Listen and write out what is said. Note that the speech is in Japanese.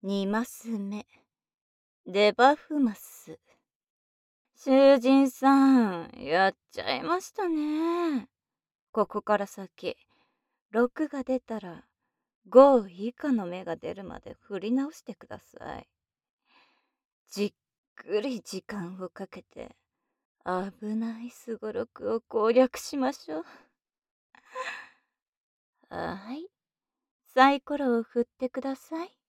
2マス目、デバフマス。囚人さん、やっちゃいましたね。ここから先、6が出たら、5以下の目が出るまで振り直してください。じっくり時間をかけて、危ないすごろくを攻略しましょう。はい。サイコロを振ってください。